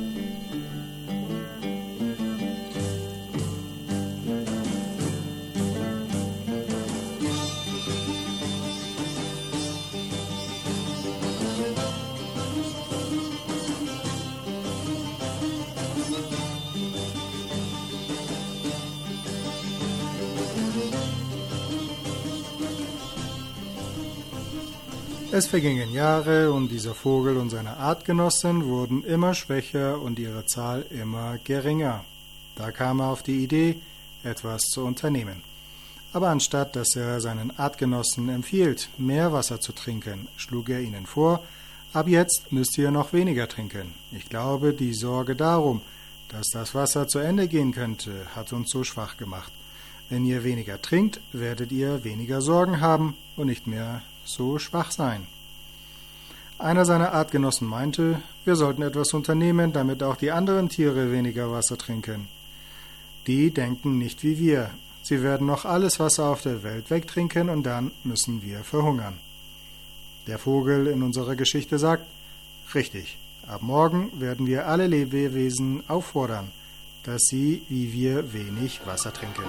Es vergingen Jahre und dieser Vogel und seine Artgenossen wurden immer schwächer und ihre Zahl immer geringer. Da kam er auf die Idee, etwas zu unternehmen. Aber anstatt dass er seinen Artgenossen empfiehlt, mehr Wasser zu trinken, schlug er ihnen vor, ab jetzt müsst ihr noch weniger trinken. Ich glaube, die Sorge darum, dass das Wasser zu Ende gehen könnte, hat uns so schwach gemacht. Wenn ihr weniger trinkt, werdet ihr weniger Sorgen haben und nicht mehr so schwach sein. Einer seiner Artgenossen meinte, wir sollten etwas unternehmen, damit auch die anderen Tiere weniger Wasser trinken. Die denken nicht wie wir. Sie werden noch alles Wasser auf der Welt wegtrinken und dann müssen wir verhungern. Der Vogel in unserer Geschichte sagt, richtig, ab morgen werden wir alle Lebewesen auffordern, dass sie wie wir wenig Wasser trinken.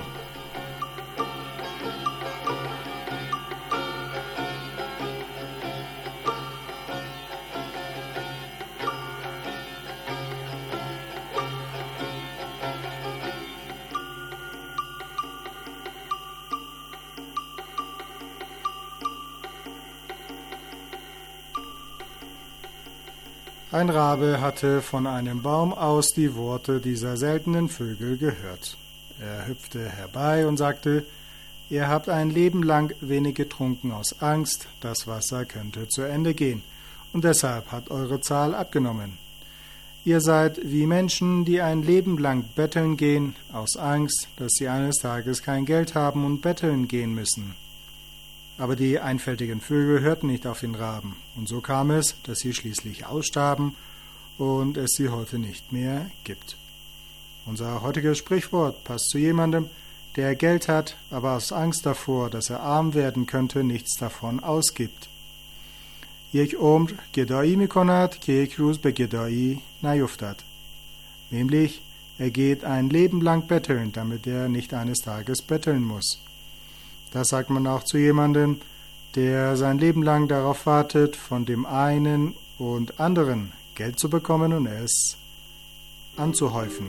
Ein Rabe hatte von einem Baum aus die Worte dieser seltenen Vögel gehört. Er hüpfte herbei und sagte, ihr habt ein Leben lang wenig getrunken aus Angst, das Wasser könnte zu Ende gehen, und deshalb hat eure Zahl abgenommen. Ihr seid wie Menschen, die ein Leben lang betteln gehen, aus Angst, dass sie eines Tages kein Geld haben und betteln gehen müssen. Aber die einfältigen Vögel hörten nicht auf den Raben, und so kam es, dass sie schließlich ausstarben und es sie heute nicht mehr gibt. Unser heutiges Sprichwort passt zu jemandem, der Geld hat, aber aus Angst davor, dass er arm werden könnte, nichts davon ausgibt. یک عمر گدایی می کند که یک روز به گدایی نیفتد. Nämlich, er geht ein Leben lang betteln, damit er nicht eines Tages betteln muss. Das sagt man auch zu jemandem, der sein Leben lang darauf wartet, von dem einen und anderen Geld zu bekommen und es anzuhäufen.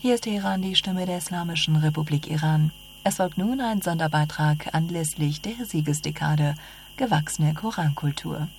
Hier ist Teheran, die Stimme der Islamischen Republik Iran. Es folgt nun ein Sonderbeitrag anlässlich der Siegesdekade Gewachsene Korankultur.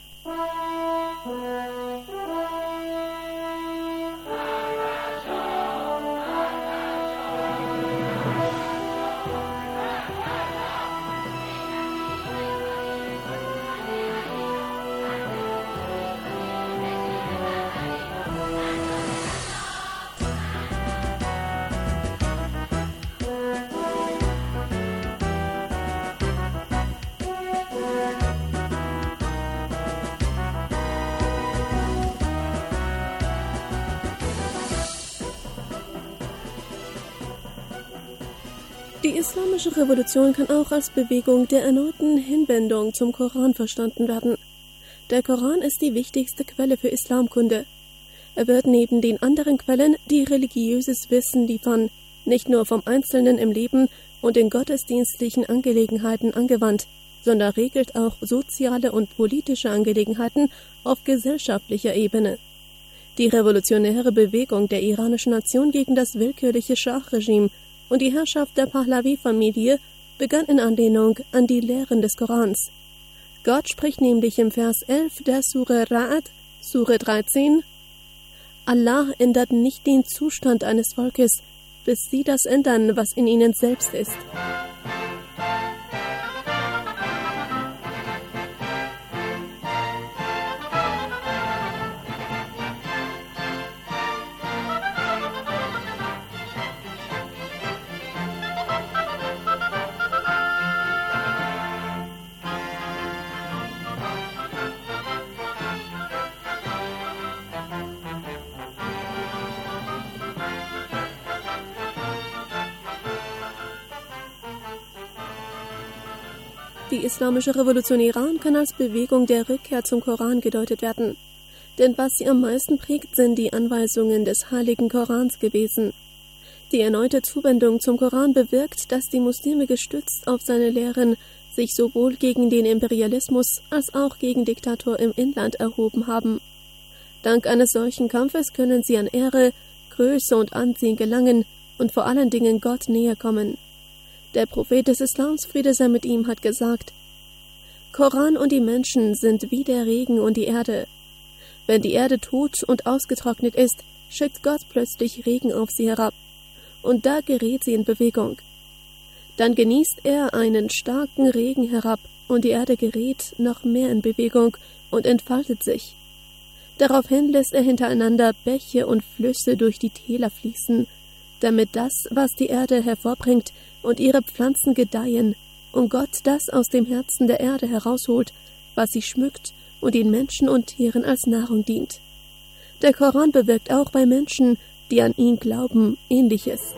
Die islamische Revolution kann auch als Bewegung der erneuten Hinwendung zum Koran verstanden werden. Der Koran ist die wichtigste Quelle für Islamkunde. Er wird neben den anderen Quellen, die religiöses Wissen liefern, nicht nur vom Einzelnen im Leben und in gottesdienstlichen Angelegenheiten angewandt, sondern regelt auch soziale und politische Angelegenheiten auf gesellschaftlicher Ebene. Die revolutionäre Bewegung der iranischen Nation gegen das willkürliche Schah-Regime und die Herrschaft der Pahlavi-Familie begann in Anlehnung an die Lehren des Korans. Gott spricht nämlich im Vers elf der Sure Ra'd, Sure dreizehn: Allah ändert nicht den Zustand eines Volkes, bis sie das ändern, was in ihnen selbst ist. Die Islamische Revolution Iran kann als Bewegung der Rückkehr zum Koran gedeutet werden. Denn was sie am meisten prägt, sind die Anweisungen des Heiligen Korans gewesen. Die erneute Zuwendung zum Koran bewirkt, dass die Muslime gestützt auf seine Lehren sich sowohl gegen den Imperialismus als auch gegen Diktator im Inland erhoben haben. Dank eines solchen Kampfes können sie an Ehre, Größe und Ansehen gelangen und vor allen Dingen Gott näher kommen. Der Prophet des Islams, Friede sei mit ihm, hat gesagt: Koran und die Menschen sind wie der Regen und die Erde. Wenn die Erde tot und ausgetrocknet ist, schickt Gott plötzlich Regen auf sie herab, und da gerät sie in Bewegung. Dann genießt er einen starken Regen herab, und die Erde gerät noch mehr in Bewegung und entfaltet sich. Daraufhin lässt er hintereinander Bäche und Flüsse durch die Täler fließen, damit das, was die Erde hervorbringt, und ihre Pflanzen gedeihen, und Gott das aus dem Herzen der Erde herausholt, was sie schmückt und den Menschen und Tieren als Nahrung dient. Der Koran bewirkt auch bei Menschen, die an ihn glauben, Ähnliches.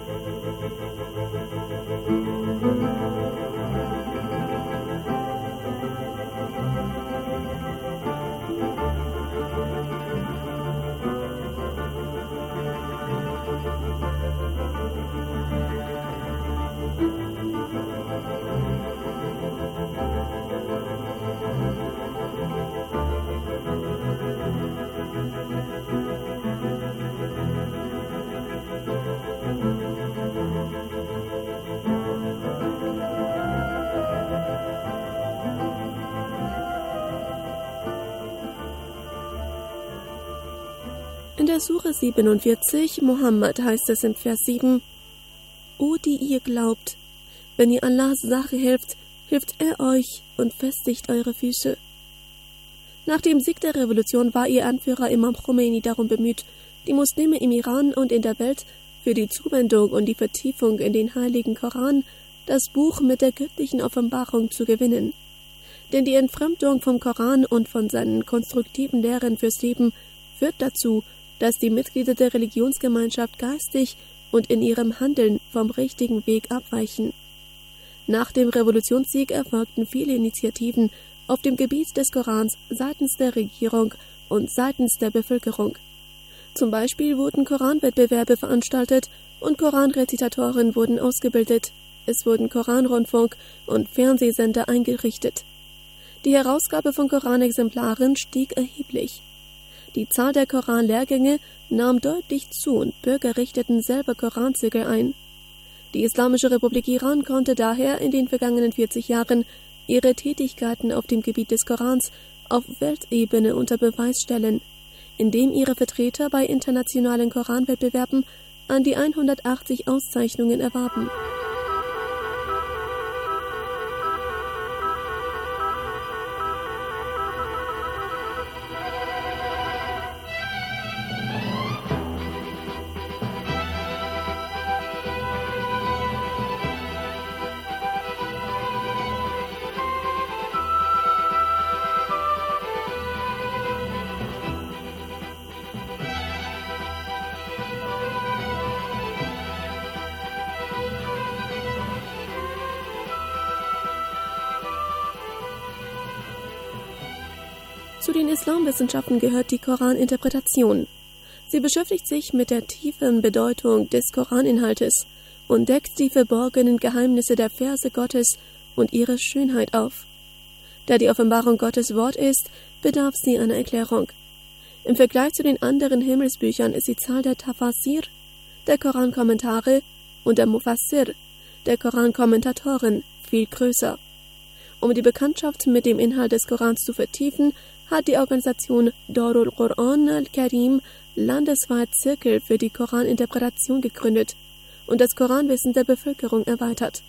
In der Sure siebenundvierzig, Mohammed, heißt es im Vers sieben: O, die ihr glaubt, wenn ihr Allahs Sache helft, hilft er euch und festigt eure Füße. Nach dem Sieg der Revolution war ihr Anführer Imam Khomeini darum bemüht, die Muslime im Iran und in der Welt für die Zuwendung und die Vertiefung in den heiligen Koran, das Buch mit der göttlichen Offenbarung, zu gewinnen. Denn die Entfremdung vom Koran und von seinen konstruktiven Lehren fürs Leben führt dazu, dass die Mitglieder der Religionsgemeinschaft geistig und in ihrem Handeln vom richtigen Weg abweichen. Nach dem Revolutionssieg erfolgten viele Initiativen auf dem Gebiet des Korans seitens der Regierung und seitens der Bevölkerung. Zum Beispiel wurden Koranwettbewerbe veranstaltet und Koranrezitatoren wurden ausgebildet. Es wurden Koranrundfunk und Fernsehsender eingerichtet. Die Herausgabe von Koranexemplaren stieg erheblich. Die Zahl der Koranlehrgänge nahm deutlich zu und Bürger richteten selber Koranzüge ein. Die Islamische Republik Iran konnte daher in den vergangenen vierzig Jahren ihre Tätigkeiten auf dem Gebiet des Korans auf Weltebene unter Beweis stellen, indem ihre Vertreter bei internationalen Koranwettbewerben an die hundertachtzig Auszeichnungen erwarben. Zu den Islamwissenschaften gehört die Koraninterpretation. Sie beschäftigt sich mit der tiefen Bedeutung des Koraninhaltes und deckt die verborgenen Geheimnisse der Verse Gottes und ihre Schönheit auf. Da die Offenbarung Gottes Wort ist, bedarf sie einer Erklärung. Im Vergleich zu den anderen Himmelsbüchern ist die Zahl der Tafasir, der Korankommentare und der Mufassir, der Korankommentatoren, viel größer. Um die Bekanntschaft mit dem Inhalt des Korans zu vertiefen, hat die Organisation Darul Quran al-Karim landesweit Zirkel für die Koraninterpretation gegründet und das Koranwissen der Bevölkerung erweitert.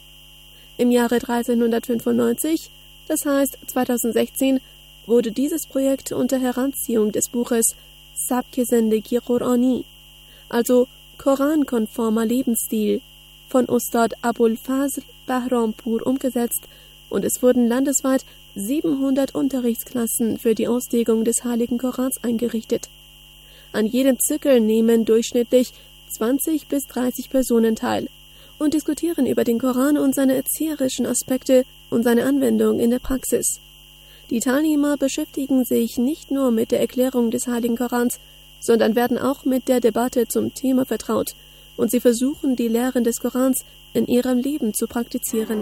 Im Jahre dreizehnhundertfünfundneunzig, das heißt zweitausendsechzehn, wurde dieses Projekt unter Heranziehung des Buches Sabke Zendegi Qurani, also korankonformer Lebensstil, von Ustad Abul Fazl Bahrampur umgesetzt und es wurden landesweit siebenhundert Unterrichtsklassen für die Auslegung des Heiligen Korans eingerichtet. An jedem Zirkel nehmen durchschnittlich zwanzig bis dreißig Personen teil und diskutieren über den Koran und seine erzieherischen Aspekte und seine Anwendung in der Praxis. Die Teilnehmer beschäftigen sich nicht nur mit der Erklärung des Heiligen Korans, sondern werden auch mit der Debatte zum Thema vertraut und sie versuchen, die Lehren des Korans in ihrem Leben zu praktizieren.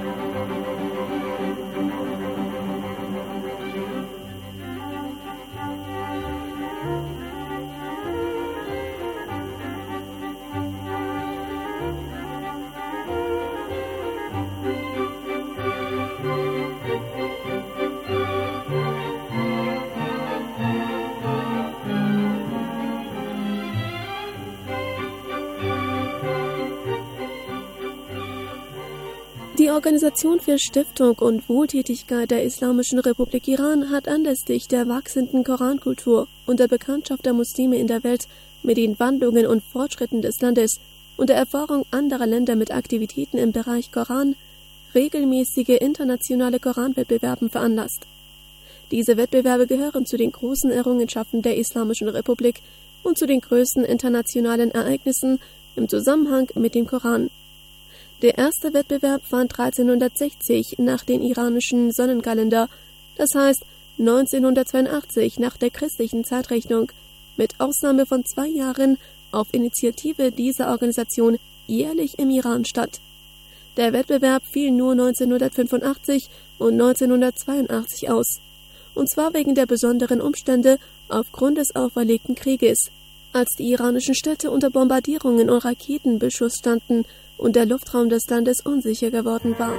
Die Organisation für Stiftung und Wohltätigkeit der Islamischen Republik Iran hat anlässlich der wachsenden Korankultur und der Bekanntschaft der Muslime in der Welt mit den Wandlungen und Fortschritten des Landes und der Erfahrung anderer Länder mit Aktivitäten im Bereich Koran regelmäßige internationale Koranwettbewerbe veranlasst. Diese Wettbewerbe gehören zu den großen Errungenschaften der Islamischen Republik und zu den größten internationalen Ereignissen im Zusammenhang mit dem Koran. Der erste Wettbewerb fand dreizehnhundertsechzig nach dem iranischen Sonnenkalender, das heißt neunzehnhundertzweiundachtzig nach der christlichen Zeitrechnung, mit Ausnahme von zwei Jahren auf Initiative dieser Organisation jährlich im Iran statt. Der Wettbewerb fiel nur neunzehnhundertfünfundachtzig und neunzehnhundertzweiundachtzig aus, und zwar wegen der besonderen Umstände aufgrund des auferlegten Krieges, als die iranischen Städte unter Bombardierungen und Raketenbeschuss standen und der Luftraum des Landes unsicher geworden war.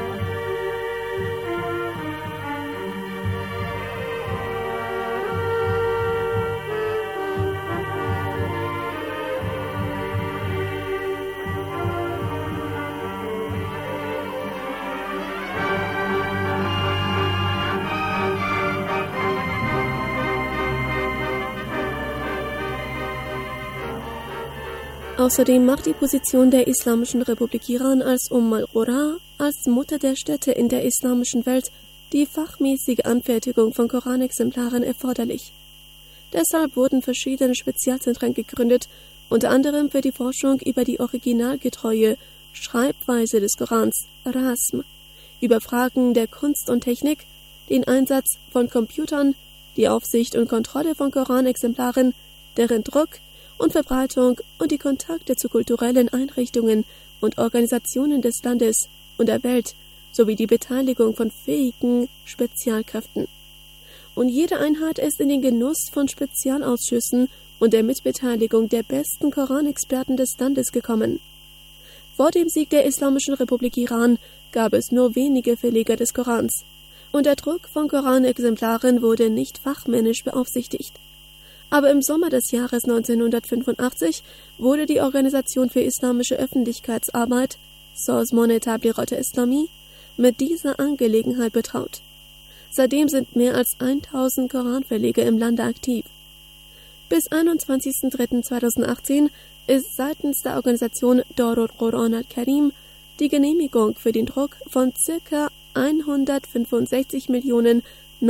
Außerdem macht die Position der Islamischen Republik Iran als Umm al-Qura, als Mutter der Städte in der islamischen Welt, die fachmäßige Anfertigung von Koranexemplaren erforderlich. Deshalb wurden verschiedene Spezialzentren gegründet, unter anderem für die Forschung über die originalgetreue Schreibweise des Korans, Rasm, über Fragen der Kunst und Technik, den Einsatz von Computern, die Aufsicht und Kontrolle von Koranexemplaren, deren Druck und Verbreitung und die Kontakte zu kulturellen Einrichtungen und Organisationen des Landes und der Welt sowie die Beteiligung von fähigen Spezialkräften. und jede Einheit ist in den Genuss von Spezialausschüssen und der Mitbeteiligung der besten Koranexperten des Landes gekommen. Vor dem Sieg der Islamischen Republik Iran gab es nur wenige Verleger des Korans, und der Druck von Koranexemplaren wurde nicht fachmännisch beaufsichtigt. Aber im Sommer des Jahres neunzehnhundertfünfundachtzig wurde die Organisation für islamische Öffentlichkeitsarbeit, Sazman Tablighat Islami, mit dieser Angelegenheit betraut. Seitdem sind mehr als tausend Koranverleger im Lande aktiv. Bis einundzwanzigsten dritten zweitausendachtzehn ist seitens der Organisation Darul Quran al-Karim die Genehmigung für den Druck von ca. hundertfünfundsechzig Millionen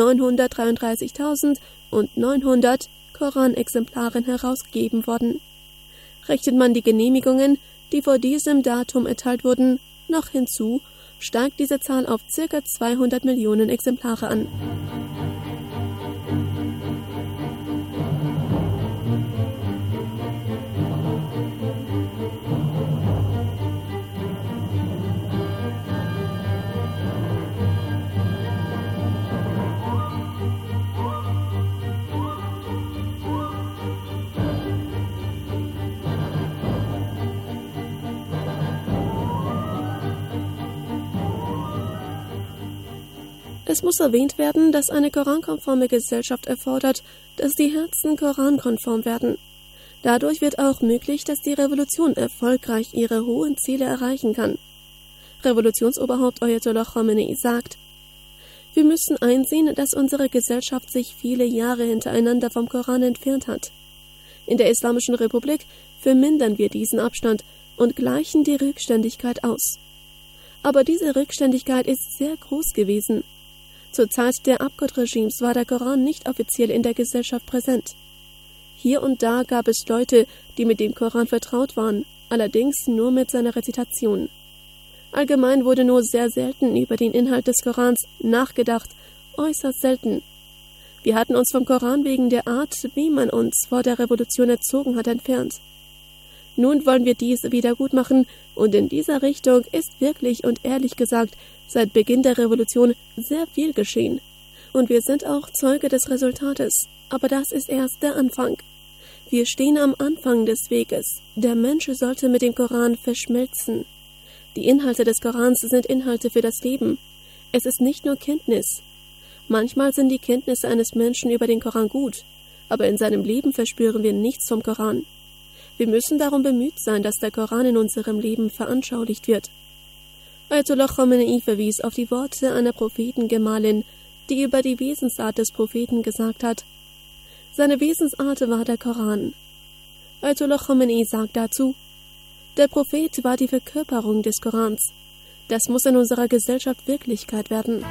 neunhundertdreiunddreißigtausendneunhundert Koranexemplaren herausgegeben worden. Rechnet man die Genehmigungen, die vor diesem Datum erteilt wurden, noch hinzu, steigt diese Zahl auf ca. zweihundert Millionen Exemplare an. Es muss erwähnt werden, dass eine korankonforme Gesellschaft erfordert, dass die Herzen korankonform werden. Dadurch wird auch möglich, dass die Revolution erfolgreich ihre hohen Ziele erreichen kann. Revolutionsoberhaupt Ayatollah Khamenei sagt: Wir müssen einsehen, dass unsere Gesellschaft sich viele Jahre hintereinander vom Koran entfernt hat. In der Islamischen Republik vermindern wir diesen Abstand und gleichen die Rückständigkeit aus. Aber diese Rückständigkeit ist sehr groß gewesen. Zur Zeit der Abgott-Regimes war der Koran nicht offiziell in der Gesellschaft präsent. Hier und da gab es Leute, die mit dem Koran vertraut waren, allerdings nur mit seiner Rezitation. Allgemein wurde nur sehr selten über den Inhalt des Korans nachgedacht, äußerst selten. Wir hatten uns vom Koran wegen der Art, wie man uns vor der Revolution erzogen hat, entfernt. Nun wollen wir dies wiedergutmachen, und in dieser Richtung ist wirklich und ehrlich gesagt seit Beginn der Revolution sehr viel geschehen. Und wir sind auch Zeuge des Resultates, aber das ist erst der Anfang. Wir stehen am Anfang des Weges. Der Mensch sollte mit dem Koran verschmelzen. Die Inhalte des Korans sind Inhalte für das Leben. Es ist nicht nur Kenntnis. Manchmal sind die Kenntnisse eines Menschen über den Koran gut, aber in seinem Leben verspüren wir nichts vom Koran. Wir müssen darum bemüht sein, dass der Koran in unserem Leben veranschaulicht wird. Ayatollah Khamenei verwies auf die Worte einer Prophetengemahlin, die über die Wesensart des Propheten gesagt hat: Seine Wesensart war der Koran. Ayatollah Khamenei sagt dazu: Der Prophet war die Verkörperung des Korans. Das muss in unserer Gesellschaft Wirklichkeit werden.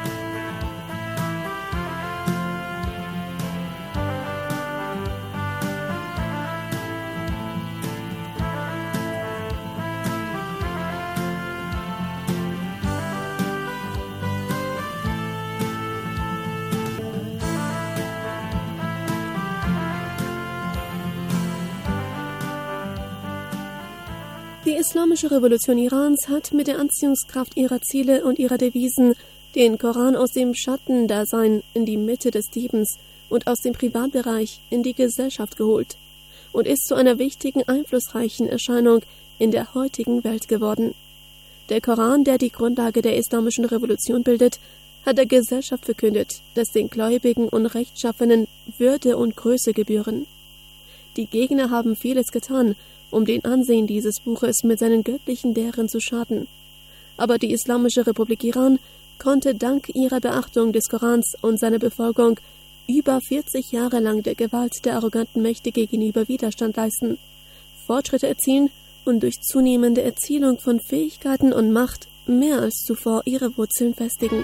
Die Islamische Revolution Irans hat mit der Anziehungskraft ihrer Ziele und ihrer Devisen den Koran aus dem Schattendasein in die Mitte des Lebens und aus dem Privatbereich in die Gesellschaft geholt und ist zu einer wichtigen, einflussreichen Erscheinung in der heutigen Welt geworden. Der Koran, der die Grundlage der Islamischen Revolution bildet, hat der Gesellschaft verkündet, dass den Gläubigen und Rechtschaffenen Würde und Größe gebühren. Die Gegner haben vieles getan, um den Ansehen dieses Buches mit seinen göttlichen Lehren zu schaden. Aber die Islamische Republik Iran konnte dank ihrer Beachtung des Korans und seiner Befolgung über vierzig Jahre lang der Gewalt der arroganten Mächte gegenüber Widerstand leisten, Fortschritte erzielen und durch zunehmende Erzielung von Fähigkeiten und Macht mehr als zuvor ihre Wurzeln festigen.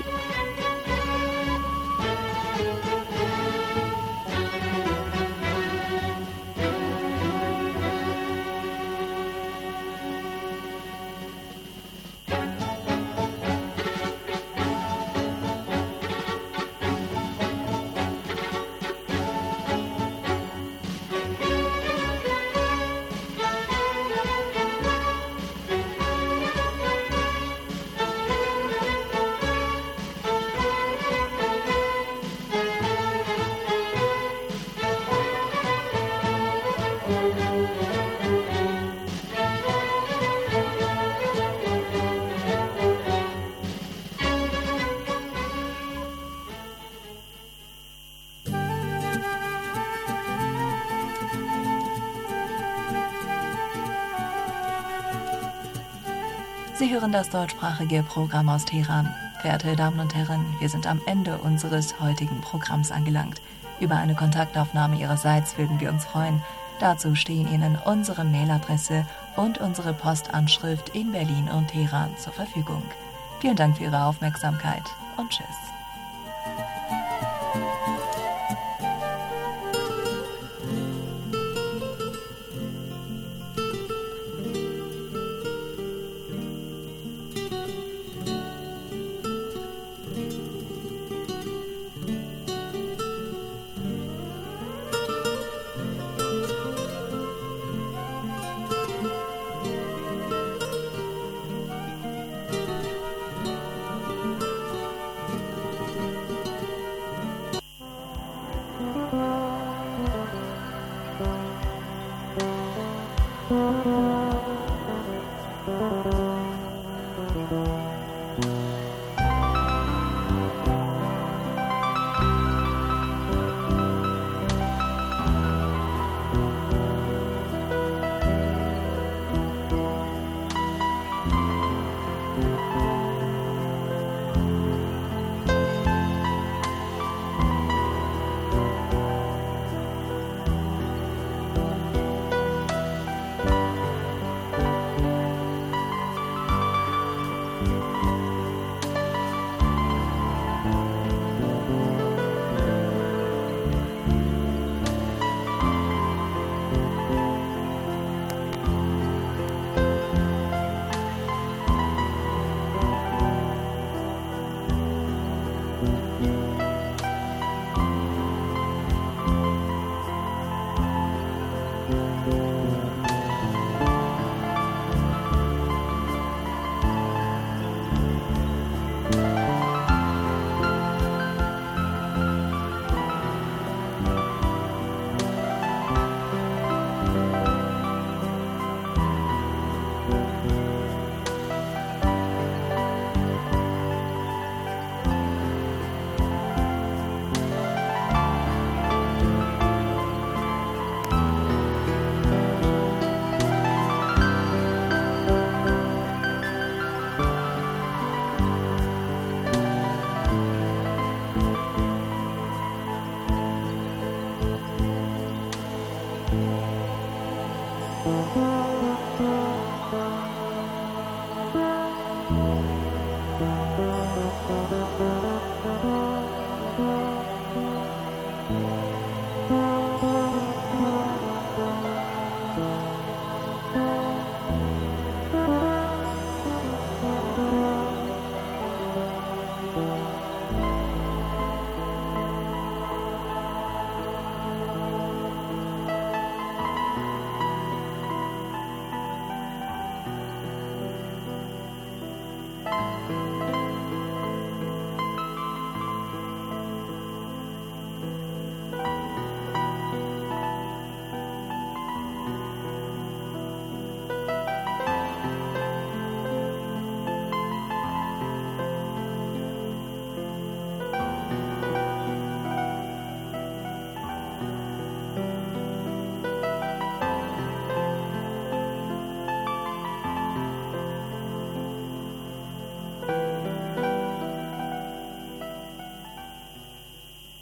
Sie hören das deutschsprachige Programm aus Teheran. Verehrte Damen und Herren, wir sind am Ende unseres heutigen Programms angelangt. Über eine Kontaktaufnahme Ihrerseits würden wir uns freuen. Dazu stehen Ihnen unsere Mailadresse und unsere Postanschrift in Berlin und Teheran zur Verfügung. Vielen Dank für Ihre Aufmerksamkeit und tschüss.